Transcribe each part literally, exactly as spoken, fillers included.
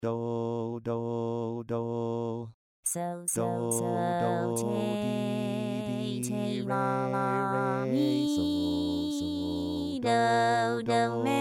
do do do so so do so do te di te di la re la re mi so so do do do do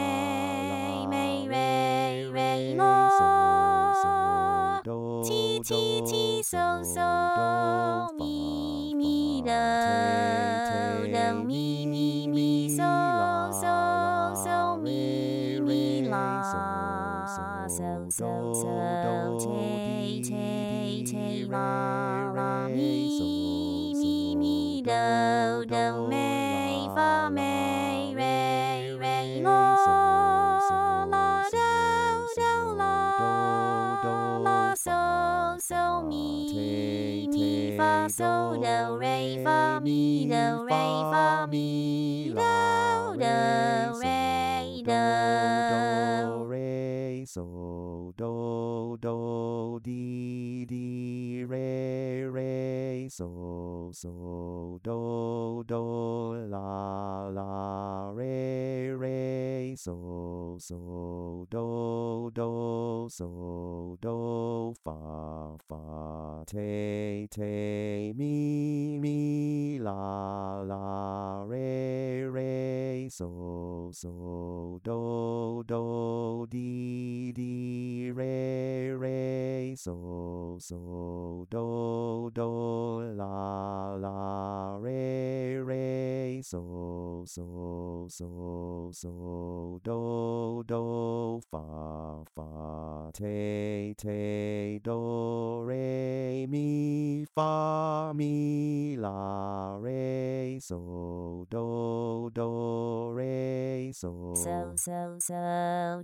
me la me la re re re re so so lo ti do ti ti do so so do so fa mi mi fa te do do te mi mi mi mi mi so la so so la mi re mi re so la so so so do so do te di te di te re la la re so mi mi so mi do do do do me fa la me la re re re re so lo so la do so do so do la la do so fa so fa mi te mi fa te so do do re fa re mi mi do re fa fa mi mi la do re do so re do do do re so do do di di re re so so do do la la re re so so do do so do fa fa te te mi mi la la re re so so do do di di re re so so do do la la re re so so so so do do fa fa te te do re mi fa mi la re so do do re so so so so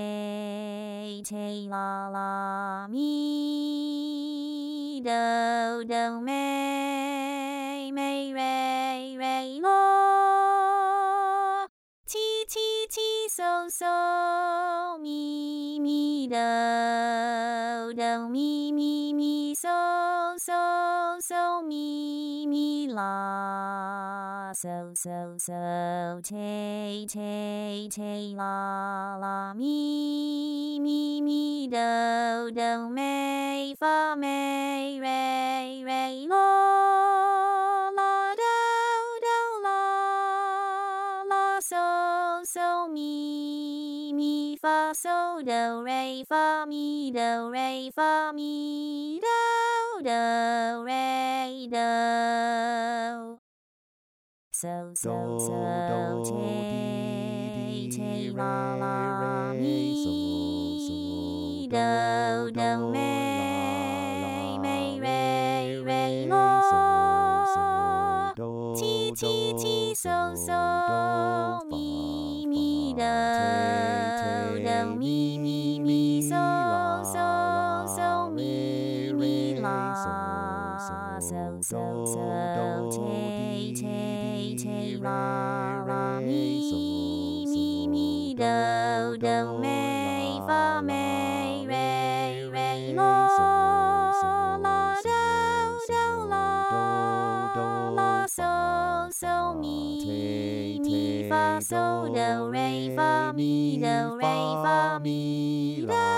te te la la mi do do me me re re lo ti ti ti so so mi mi do do mi mi mi so so so mi mi la so so so te te te la la mi mi mi do do me fa me re re lo la do do la la so so mi mi fa so do re fa mi do re fa mi do do re do so so so te te la la mi do do me me re re lo ti ti ti so so mi mi do do mi mi mi so so so mi mi la so so so te te te la la mi mi mi do do me fa me re re lo la do do la la so so mi mi fa so do re fa mi do re fa mi do